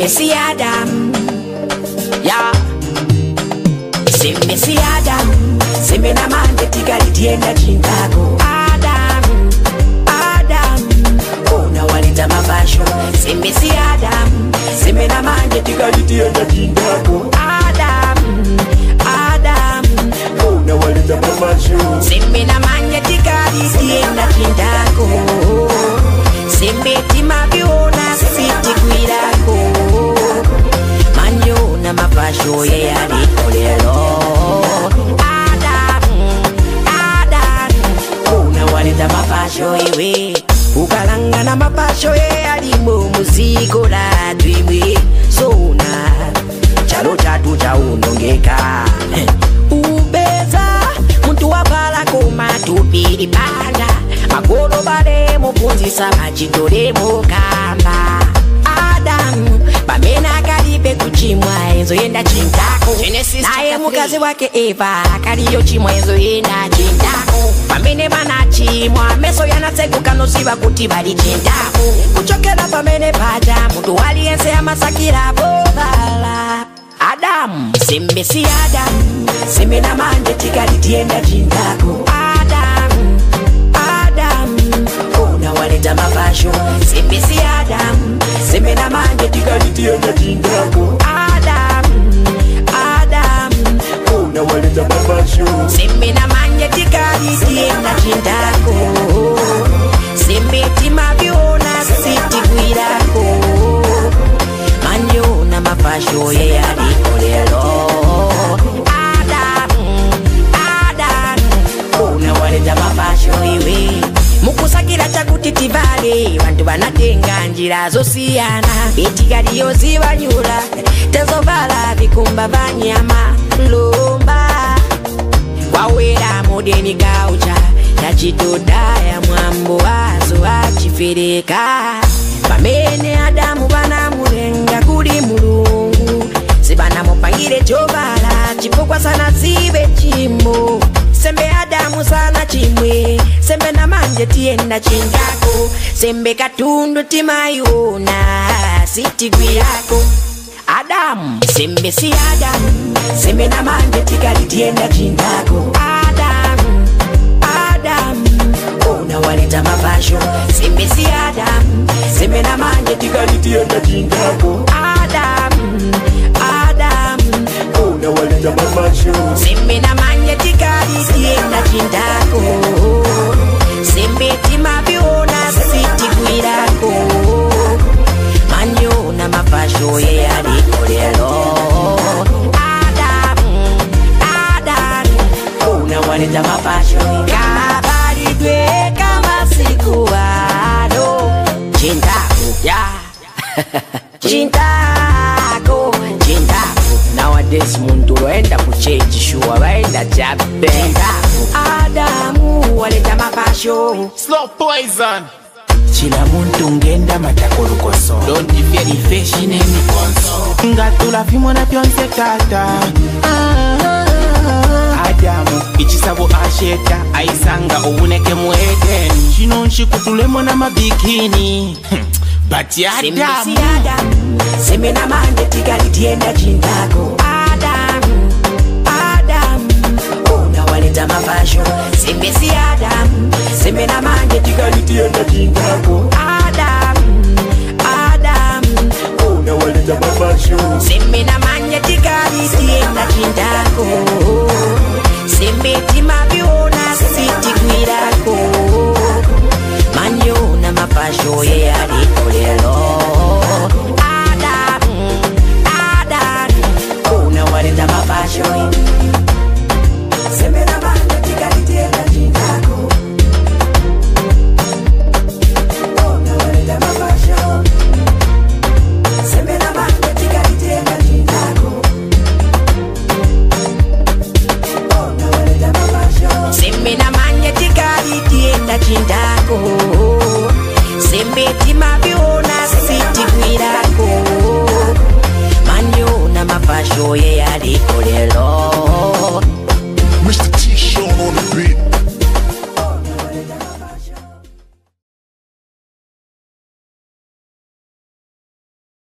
Messi Adam. Yeah. Sim Messi Adam. Semena mande tikalitienda chindako. Adam. Adam. Una walita mafasho. Sim Messi Adam. Semena mande tikalitienda chindako. Adam. Adam. Una walita mafasho. Semena mande tikalitienda chindako. Sembeti mabiona siti kwirako. Manyo na mafasho ye yari kolelo. Adam, Adam. Una walita mafasho iwe. Ukalanga na mafasho ye yari muziko la dwimwe. Sona chalo chatu cha unongeka. Ubeza muntu wapala koma tupiri banda. Magolo bade mupunzisa machitore mukamba. Adam bamena kalibe kuchimwa enzo yenda chindako. Naye mukazi wake Eva kaliyo chimwa enzo yenda chindako. Bamene bana chimwa meso yanasekuka nosiba kuti bali chindako. Kuchokera bamene paja mutu wali ense amasakira bobala. Adam sembe si Adam. Semena manje tikalitienda chindako. Adam. Adam, una waleta mafasho. Sembe si Adam. Semena manje tikalitienda chindako. Adam, Adam, una waleta mafasho. Semena manje tikalitienda chindako. Sembe timabiona siti kwirako. Manyo na mafasho ye yari kolelo. Waleta mafasho iwe. Mukusakira chakuti tivale. Vantu vanatenga njira zosiyana. Betikali yozivanyula. Tezovala vikumba vanyama. Lomba wawera modeni gaucha. Yachitoda ya mwambo wazo achifereka. Pamene Adamu vanamulenga kuli mulungu. Sibana mupangire chovala. Chipokwa sana zibe chimo. Sembe Adamu sana chimwe. Sembe na manje tienda chindako. Sembe katundu timayona siti gwirako. Adam sembe si Adam. Sembe na manje tikalitienda chindako. Adam. Adam. Una waleta mafasho. Sembe si Adam. Sembe na manje tikalitienda chindako. Adam. Adam. Una waleta mafasho. Sembe na manje tikalitienda chindako. Sembe timabiona siti gwirako. Manyo na mafasho ye yari kolelo. Adam. Adam. Una waleta mafasho. Kabaridwe kama siku wado. Chindako ya Chindako. Chindako. Nowadays muntu roenda kucheji shuwa waenda jabe. Adamu waleta mafasho. Slow poison. Chila muntu ngenda matakolukoso. Don't fear the fish in any console. Ngatula fimo na pionse kata. Adamu ichisabo asheta. Aisanga uuneke mweden. Shinonshi kutulemo na mabikini. But ya Adamu Sembe si Adam. Semena manje tikalitienda chindako. Adam. Adam. Una waleta mafasho. Sembe si Adam. Semena manje tikalitienda chindako. Adam. Adam. Una waleta mafasho. Semena manje tikalitienda chindako. Sembe timabiona siti kwirako. Manyo na mafasho ye yari kolelo. Adam. Adam. Una waleta mafasho. Semena manje tikalitienda chindako. Una waleta mafasho. Semena manje tikalitienda chindako. Una waleta mafasho. Semena manje tikalitienda chindako. Sembe timabiona siti gwirako. Manyo na mafasho ye yari kolelo.